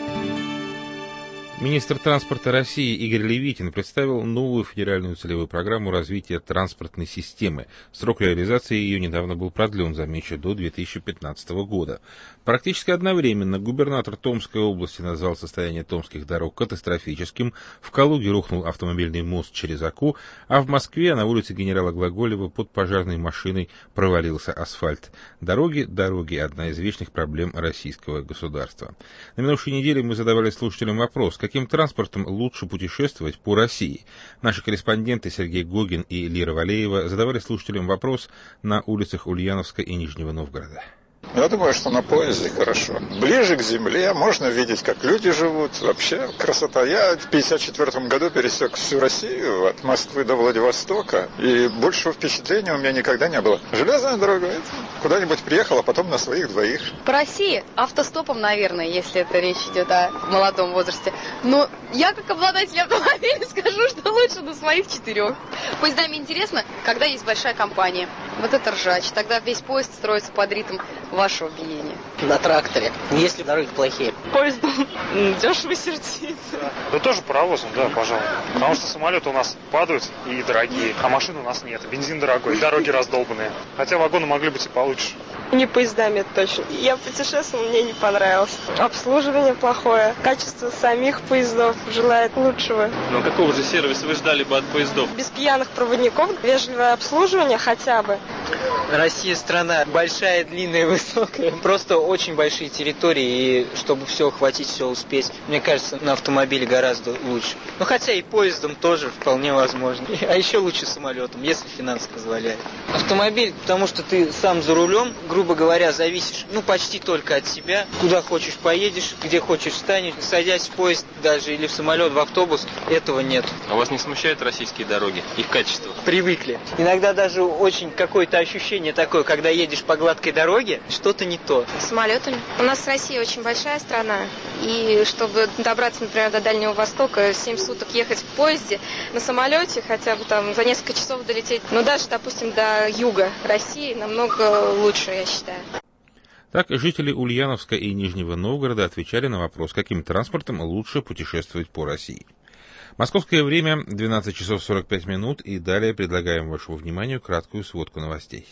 Министр транспорта России Игорь Левитин представил новую федеральную целевую программу развития транспортной системы. Срок реализации ее недавно был продлен, замечу, до две тысячи пятнадцатого года. Практически одновременно губернатор Томской области назвал состояние томских дорог катастрофическим, в Калуге рухнул автомобильный мост через Оку, а в Москве на улице генерала Глаголева под пожарной машиной провалился асфальт. Дороги, дороги – одна из вечных проблем российского государства. На минувшей неделе мы задавали слушателям вопрос, каким транспортом лучше путешествовать по России. Наши корреспонденты Сергей Гогин и Лира Валеева задавали слушателям вопрос на улицах Ульяновска и Нижнего Новгорода. Я думаю, что на поезде хорошо. Ближе к земле, можно видеть, как люди живут. Вообще красота. Я в пятьдесят четвёртом году пересек всю Россию от Москвы до Владивостока. И большего впечатления у меня никогда не было. Железная дорога. Куда-нибудь приехал, а потом на своих двоих. По России автостопом, наверное, если это речь идет о молодом возрасте. Но я, как обладатель автомобиля, скажу, что лучше на своих четырех. Поездами интересно, когда есть большая компания. Вот это ржач. Тогда весь поезд строится под ритм вашего биения. На тракторе, если дороги плохие. Поездом дешево сердито. Да тоже паровозом, да, пожалуй. Потому что самолеты у нас падают и дорогие, а машин у нас нет. Бензин дорогой, дороги раздолбанные. Хотя вагоны могли быть и получше. Не поездами, это точно. Я путешествовала, мне не понравилось. Обслуживание плохое. Качество самих поездов желает лучшего. Но какого же сервиса вы ждали бы от поездов? Без пьяных проводников, вежливое обслуживание хотя бы. Россия страна большая, длинная, высокая. Просто очень большие территории, и чтобы все охватить, все успеть, мне кажется, на автомобиле гораздо лучше. Ну хотя и поездом тоже вполне возможно. А еще лучше самолетом, если финансы позволяют. Автомобиль, потому что ты сам за рулем, грубо говоря, зависишь, ну, почти только от себя. Куда хочешь поедешь, где хочешь встанешь. Садясь в поезд даже или в самолет, в автобус, этого нет. А вас не смущают российские дороги, их качество? Привыкли. Иногда даже очень какое-то ощущение такое, когда едешь по гладкой дороге, что-то не то. Самолетами. У нас Россия очень большая страна. И чтобы добраться, например, до Дальнего Востока, семь суток ехать в поезде, на самолете хотя бы там за несколько часов долететь, ну, даже, допустим, до юга России намного лучше, я считаю. Так, жители Ульяновска и Нижнего Новгорода отвечали на вопрос, каким транспортом лучше путешествовать по России. Московское время двенадцать часов сорок пять минут, и далее предлагаем вашему вниманию краткую сводку новостей.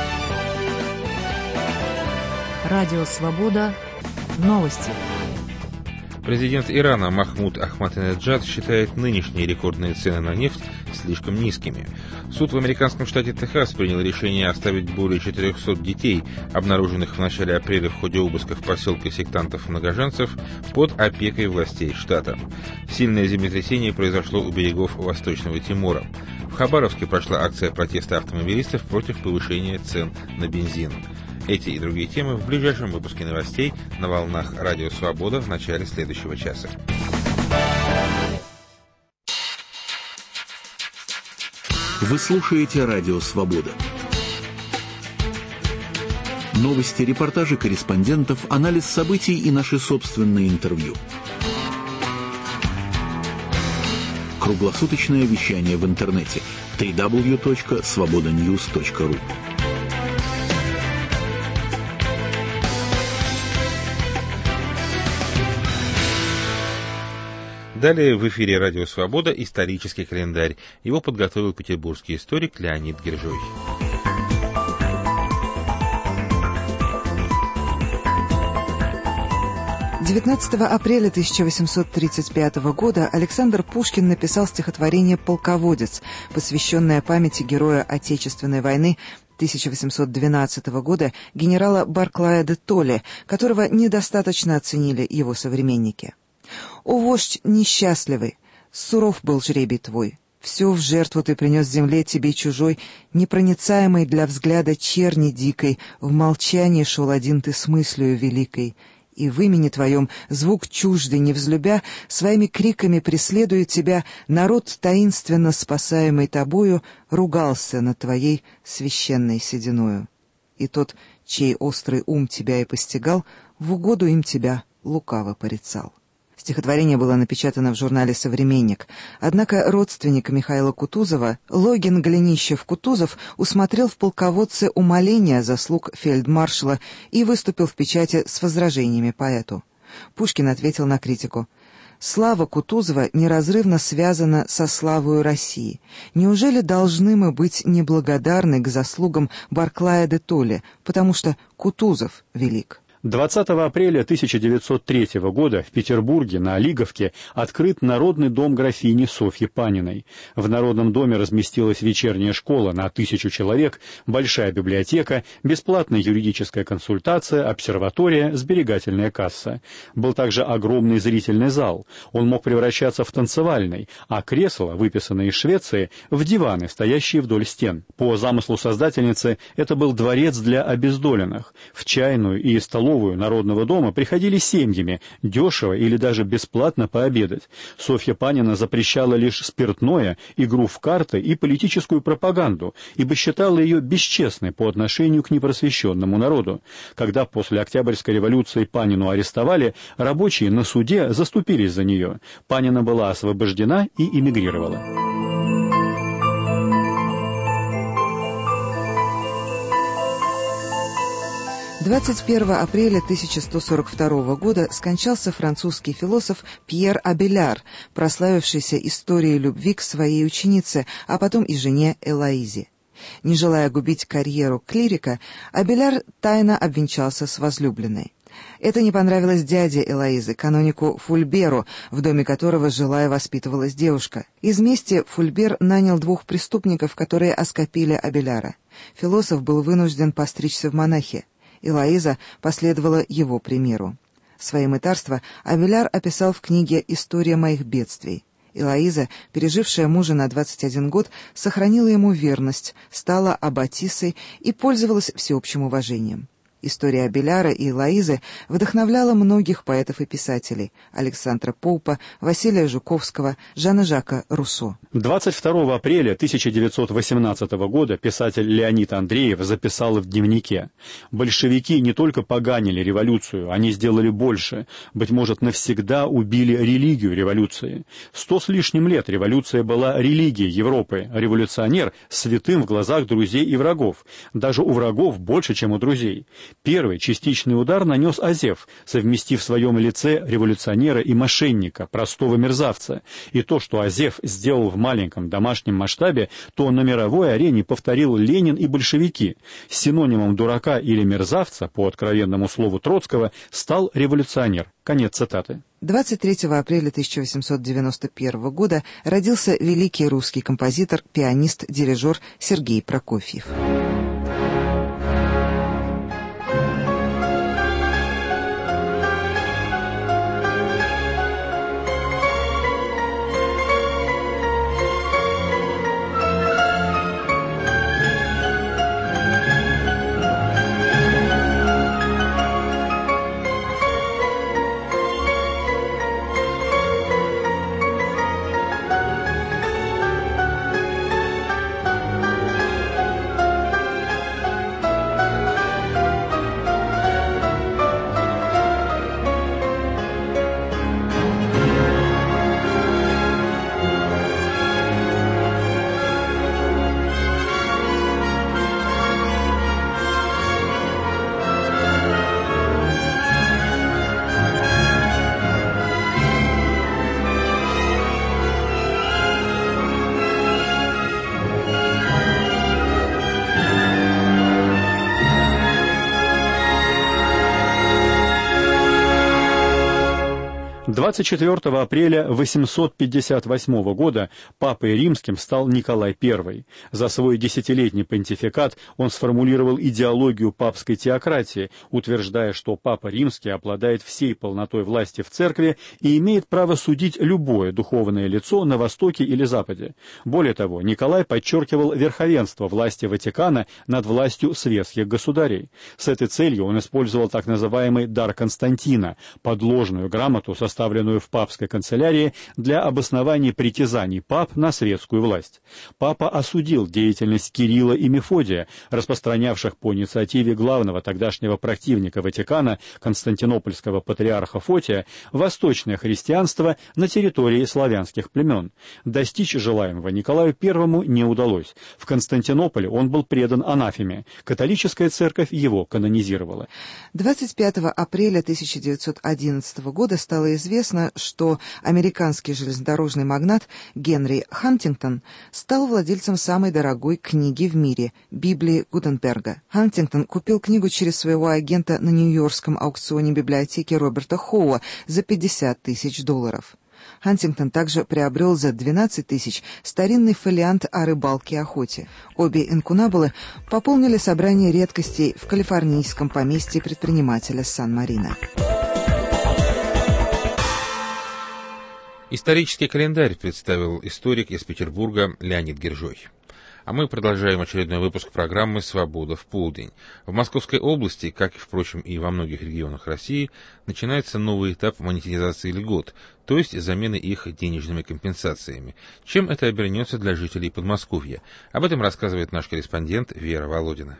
Радио «Свобода». Новости. Президент Ирана Махмуд Ахмадинеджад считает нынешние рекордные цены на нефть слишком низкими. Суд в американском штате Техас принял решение оставить более четырехсот детей, обнаруженных в начале апреля в ходе обыска в поселке сектантов-многоженцев, под опекой властей штата. Сильное землетрясение произошло у берегов Восточного Тимора. В Хабаровске прошла акция протеста автомобилистов против повышения цен на бензин. Эти и другие темы в ближайшем выпуске новостей на волнах Радио Свобода в начале следующего часа. Вы слушаете Радио Свобода. Новости, репортажи корреспондентов, анализ событий и наши собственные интервью. Круглосуточное вещание в интернете дабл ю дабл ю дабл ю точка свобода ньюс точка ру. Далее в эфире «Радио Свобода» исторический календарь. Его подготовил петербургский историк Леонид Гержой. девятнадцатого апреля тысяча восемьсот тридцать пятого года Александр Пушкин написал стихотворение «Полководец», посвященное памяти героя Отечественной войны тысяча восемьсот двенадцатого года генерала Барклая де Толли, которого недостаточно оценили его современники. «О, вождь несчастливый, суров был жребий твой, все в жертву ты принес земле тебе чужой, непроницаемой для взгляда черни дикой, в молчании шел один ты с мыслью великой». И в имени твоем звук чуждый не взлюбя, своими криками преследуя тебя, народ, таинственно спасаемый тобою, ругался над твоей священной сединою. И тот, чей острый ум тебя и постигал, в угоду им тебя лукаво порицал. Стихотворение было напечатано в журнале «Современник». Однако родственник Михаила Кутузова, Логин Голенищев-Кутузов, усмотрел в полководце умаление заслуг фельдмаршала и выступил в печати с возражениями поэту. Пушкин ответил на критику: «Слава Кутузова неразрывно связана со славою России. Неужели должны мы быть неблагодарны к заслугам Барклая де Толли, потому что Кутузов велик?» двадцатого апреля тысяча девятьсот третьего года в Петербурге на Лиговке открыт Народный дом графини Софьи Паниной. В Народном доме разместилась вечерняя школа на тысячу человек, большая библиотека, бесплатная юридическая консультация, обсерватория, сберегательная касса. Был также огромный зрительный зал. Он мог превращаться в танцевальный, а кресла, выписанные из Швеции, в диваны, стоящие вдоль стен. По замыслу создательницы это был дворец для обездоленных. В чайную и столовую Народного дома приходили семьями, дешево или даже бесплатно пообедать. Софья Панина запрещала лишь спиртное, игру в карты и политическую пропаганду, ибо считала ее бесчестной по отношению к непросвещенному народу. Когда после Октябрьской революции Панину арестовали, рабочие на суде заступились за нее. Панина была освобождена и эмигрировала. двадцать первого апреля тысяча сто сорок второго года скончался французский философ Пьер Абеляр, прославившийся историей любви к своей ученице, а потом и жене Элоизе. Не желая губить карьеру клирика, Абеляр тайно обвенчался с возлюбленной. Это не понравилось дяде Элоизы, канонику Фульберу, в доме которого жила и воспитывалась девушка. Из мести Фульбер нанял двух преступников, которые оскопили Абеляра. Философ был вынужден постричься в монахи. Элоиза последовала его примеру. Свои мытарства Абеляр описал в книге «История моих бедствий». Элоиза, пережившая мужа на двадцать один год, сохранила ему верность, стала аббатисой и пользовалась всеобщим уважением. История Абеляра и Элоизы вдохновляла многих поэтов и писателей – Александра Поупа, Василия Жуковского, Жана-Жака Руссо. двадцать второго апреля тысяча девятьсот восемнадцатого года писатель Леонид Андреев записал в дневнике: «Большевики не только поганили революцию, они сделали больше, быть может, навсегда убили религию революции. Сто с лишним лет революция была религией Европы, революционер – святым в глазах друзей и врагов, даже у врагов больше, чем у друзей». Первый частичный удар нанес Азеф, совместив в своем лице революционера и мошенника, простого мерзавца. И то, что Азеф сделал в маленьком домашнем масштабе, то на мировой арене повторил Ленин и большевики. Синонимом дурака или мерзавца, по откровенному слову Троцкого, стал революционер. Конец цитаты. двадцать третьего апреля тысяча восемьсот девяносто первого года родился великий русский композитор, пианист, дирижер Сергей Прокофьев. двадцать четвёртого апреля восемьсот пятьдесят восьмого года папой римским стал Николай Первый. За свой десятилетний понтификат он сформулировал идеологию папской теократии, утверждая, что папа римский обладает всей полнотой власти в церкви и имеет право судить любое духовное лицо на Востоке или Западе. Более того, Николай подчеркивал верховенство власти Ватикана над властью светских государей. С этой целью он использовал так называемый дар Константина, подложную грамоту, составленную в папской канцелярии для обоснования притязаний пап на светскую власть. Папа осудил деятельность Кирилла и Мефодия, распространявших по инициативе главного тогдашнего противника Ватикана, константинопольского патриарха Фотия, восточное христианство на территории славянских племен. Достичь желаемого Николаю Первому не удалось. В Константинополе он был предан анафеме. Католическая церковь его канонизировала. двадцать пятого апреля тысяча девятьсот одиннадцатого года стало известно, что американский железнодорожный магнат Генри Хантингтон стал владельцем самой дорогой книги в мире – Библии Гутенберга. Хантингтон купил книгу через своего агента на нью-йоркском аукционе библиотеки Роберта Хоуа за пятьдесят тысяч долларов. Хантингтон также приобрел за двенадцать тысяч старинный фолиант о рыбалке и охоте. Обе инкунабулы пополнили собрание редкостей в калифорнийском поместье предпринимателя Сан-Марино. Исторический календарь представил историк из Петербурга Леонид Гержой. А мы продолжаем очередной выпуск программы «Свобода в полдень». В Московской области, как, впрочем, и во многих регионах России, начинается новый этап монетизации льгот, то есть замены их денежными компенсациями. Чем это обернется для жителей Подмосковья? Об этом рассказывает наш корреспондент Вера Володина.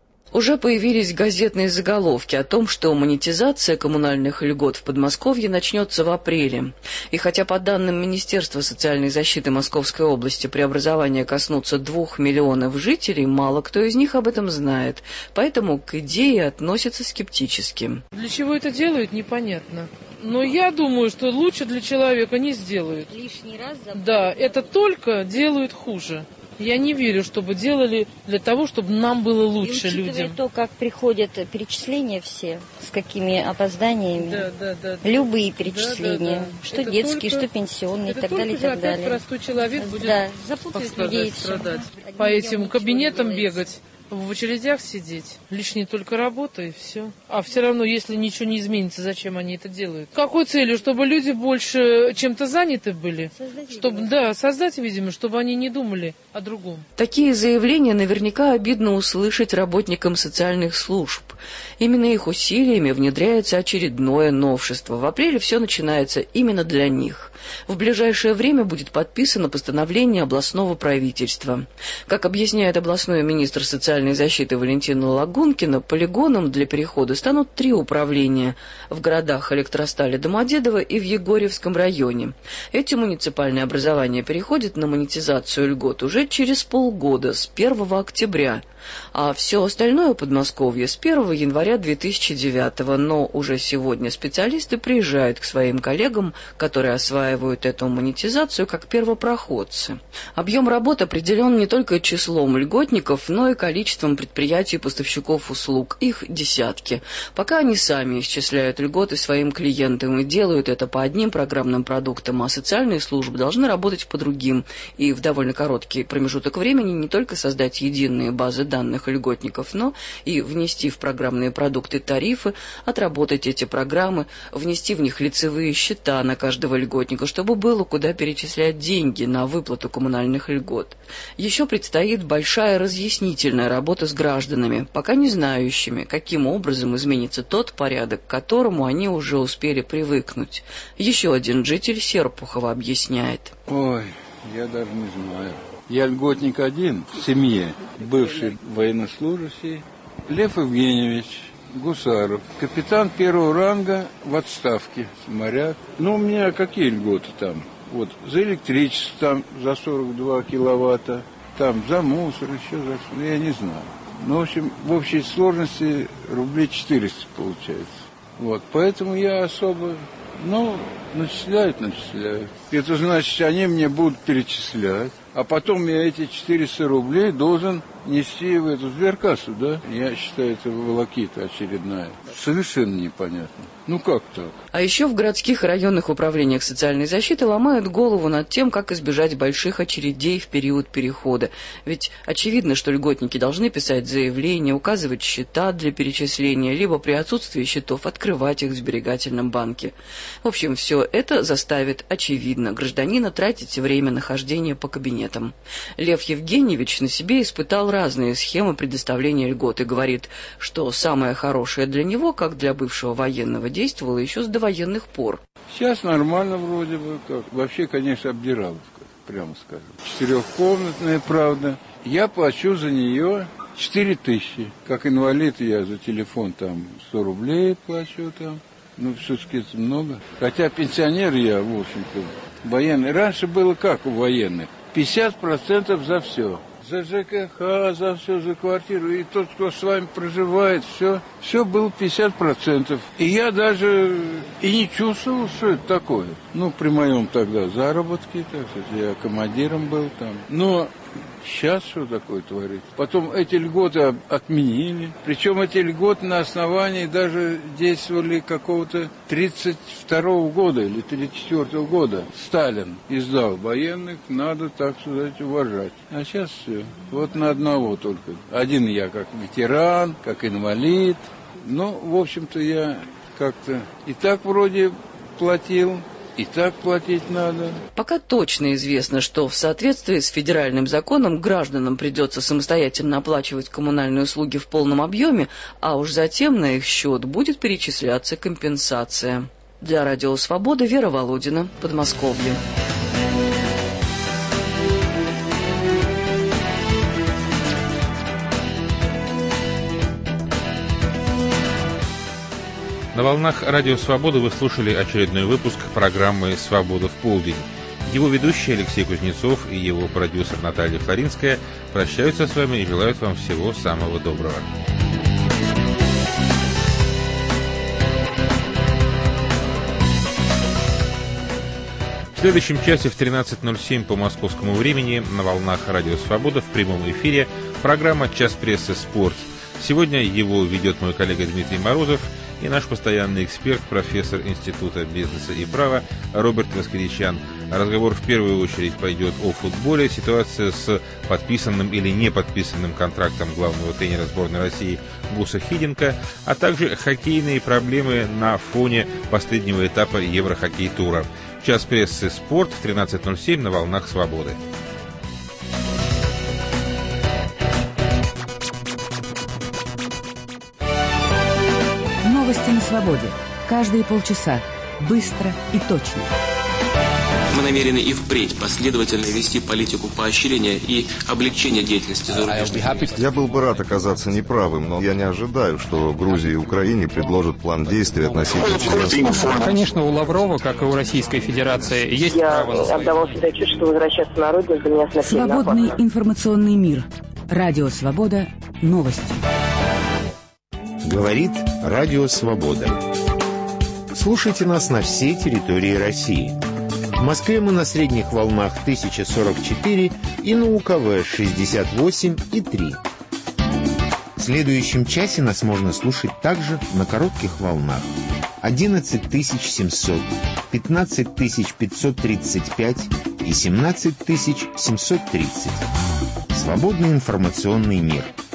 Уже появились газетные заголовки о том, что монетизация коммунальных льгот в Подмосковье начнется в апреле. И хотя по данным Министерства социальной защиты Московской области преобразования коснутся двух миллионов жителей, мало кто из них об этом знает. Поэтому к идее относятся скептически. Для чего это делают, непонятно. Но я думаю, что лучше для человека не сделают. Лишний раз забыл. Да, это только делают хуже. Я не верю, чтобы делали для того, чтобы нам было лучше, и людям. Учитывая то, как приходят перечисления все, с какими опозданиями, да, да, да, любые перечисления, да, да, да. что это только, детские, что пенсионные, и так далее, и так далее. Простой человек будет, да, запутать людей страдать. По этим кабинетам бегать, в очередях сидеть. Лишняя только работа и все. А все равно, если ничего не изменится, зачем они это делают? Какой целью? Чтобы люди больше чем-то заняты были? Создать чтобы, видимость. Да, создать видимость, чтобы они не думали о другом. Такие заявления наверняка обидно услышать работникам социальных служб. Именно их усилиями внедряется очередное новшество. В апреле все начинается именно для них. В ближайшее время будет подписано постановление областного правительства. Как объясняет областной министр социальной защиты Валентина Лагункина, полигоном для перехода станут три управления в городах Электростали, Домодедово и в Егорьевском районе. Эти муниципальные образования переходят на монетизацию льгот уже через полгода, с первого октября. А все остальное Подмосковье с первого января две тысячи девятого, но уже сегодня специалисты приезжают к своим коллегам, которые осваивают эту монетизацию как первопроходцы. Объем работы определен не только числом льготников, но и количеством предприятий-поставщиков услуг, их десятки. Пока они сами исчисляют льготы своим клиентам и делают это по одним программным продуктам, а социальные службы должны работать по другим и в довольно короткий промежуток времени не только создать единые базы данных льготников, но и внести в программные продукты тарифы, отработать эти программы, внести в них лицевые счета на каждого льготника, чтобы было куда перечислять деньги на выплату коммунальных льгот. Еще предстоит большая разъяснительная работа с гражданами, пока не знающими, каким образом изменится тот порядок, к которому они уже успели привыкнуть. Еще один житель Серпухова объясняет. Ой, я даже не знаю. Я льготник один в семье, бывший военнослужащий, Лев Евгеньевич Гусаров, капитан первого ранга в отставке, моряк. Ну, у меня какие льготы там? Вот, за электричество там за сорок два киловатта, там за мусор, еще за что, я не знаю. Ну, в общем, в общей сложности рублей четыреста получается. Вот, поэтому я особо, ну, начисляют, начисляют. Это значит, они мне будут перечислять. А потом я эти четыреста рублей должен нести в эту сберкассу, да? Я считаю, это волокита очередная. Совершенно непонятно. Ну как так? А еще в городских и районных управлениях социальной защиты ломают голову над тем, как избежать больших очередей в период перехода. Ведь очевидно, что льготники должны писать заявления, указывать счета для перечисления, либо при отсутствии счетов открывать их в сберегательном банке. В общем, все это заставит, очевидно, гражданина тратить время нахождения по кабинетам. Лев Евгеньевич на себе испытал разные схемы предоставления льгот и говорит, что самое хорошее для него, как для бывшего военного, действовало еще с довоенных пор. Сейчас нормально вроде бы как. Вообще, конечно, обдираловка, прямо скажем. Четырехкомнатная, правда. Я плачу за нее четыре тысячи. Как инвалид я за телефон там сто рублей плачу там. Ну, все-таки это много. Хотя пенсионер я, в общем-то, военный. Раньше было как у военных? пятьдесят процентов за все. За ЖКХ, за все, за квартиру. И тот, кто с вами проживает, все. Все было пятьдесят процентов. И я даже и не чувствовал, что это такое. Ну, при моем тогда заработке, так сказать, я командиром был там. Но сейчас что такое творится? Потом эти льготы отменили. Причем эти льготы на основании даже действовали какого-то тридцать второго года или тридцать четвёртого года. Сталин издал: военных надо, так сказать, уважать. А сейчас все. Вот на одного только. Один я как ветеран, как инвалид. Ну, в общем-то, я как-то и так вроде платил. И так платить надо. Пока точно известно, что в соответствии с федеральным законом гражданам придется самостоятельно оплачивать коммунальные услуги в полном объеме, а уж затем на их счет будет перечисляться компенсация. Для Радио Свобода Вера Володина, Подмосковье. На волнах Радио Свобода вы слушали очередной выпуск программы «Свобода в полдень». Его ведущий Алексей Кузнецов и его продюсер Наталья Флоринская прощаются с вами и желают вам всего самого доброго. В следующем часе в тринадцать ноль семь по московскому времени на волнах Радио Свобода в прямом эфире программа «Час прессы. Спорт». Сегодня его ведет мой коллега Дмитрий Морозов и наш постоянный эксперт, профессор Института бизнеса и права Роберт Воскресян. Разговор в первую очередь пойдет о футболе, ситуация с подписанным или не подписанным контрактом главного тренера сборной России Гуса Хиденко, а также хоккейные проблемы на фоне последнего этапа Еврохоккей-тура. Час прессы «Спорт» в тринадцать ноль семь на волнах Свободы. Новости на свободе. Каждые полчаса. Быстро и точно. Мы намерены и впредь последовательно вести политику поощрения и облегчения деятельности зарубежных. Я был бы рад оказаться неправым, но я не ожидаю, что Грузии и Украине предложат план действий относительно членства. Конечно, у Лаврова, как и у Российской Федерации, есть я право на свою... отдавал всегда чувство, что возвращаться на родину для меня смертельно опасно. Свободный информационный мир. Радио Свобода. Новости. Говорит Радио Свобода. Слушайте нас на всей территории России. В Москве мы на средних волнах тысяча сорок четыре и на УКВ шестьдесят восемь и три. В следующем часе нас можно слушать также на коротких волнах одиннадцать тысяч семьсот, пятнадцать тысяч пятьсот тридцать пять и семнадцать тысяч семьсот тридцать. Свободный информационный мир.